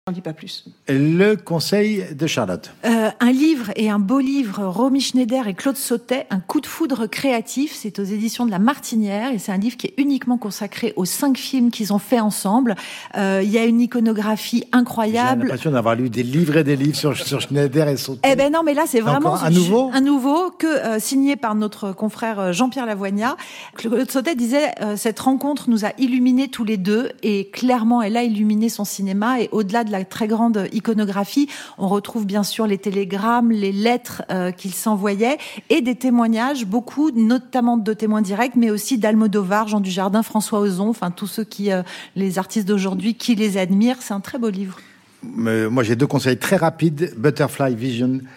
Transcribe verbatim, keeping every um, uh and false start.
J'en dis pas plus. Le conseil de Charlotte. Euh, un livre et un beau livre, Romy Schneider et Claude Sautet, Un coup de foudre créatif. C'est aux éditions de La Martinière et c'est un livre qui est uniquement consacré aux cinq films qu'ils ont fait ensemble. Euh, il y a une iconographie incroyable. J'ai l'impression d'avoir lu des livres et des livres sur, sur Schneider et Sautet. Eh ben non, mais là c'est vraiment un nouveau, un nouveau que euh, signé par notre confrère Jean-Pierre Lavoignat. Claude Sautet disait euh, cette rencontre nous a illuminés tous les deux et clairement elle a illuminé son cinéma et au-delà de la très grande iconographie, on retrouve bien sûr les télégrammes, les lettres euh, qu'il s'envoyait et des témoignages, beaucoup, notamment de témoins directs, mais aussi d'Almodovar, Jean Dujardin, François Ozon, enfin tous ceux qui, euh, les artistes d'aujourd'hui qui les admirent. C'est un très beau livre. Euh, moi, j'ai deux conseils très rapides. Butterfly Vision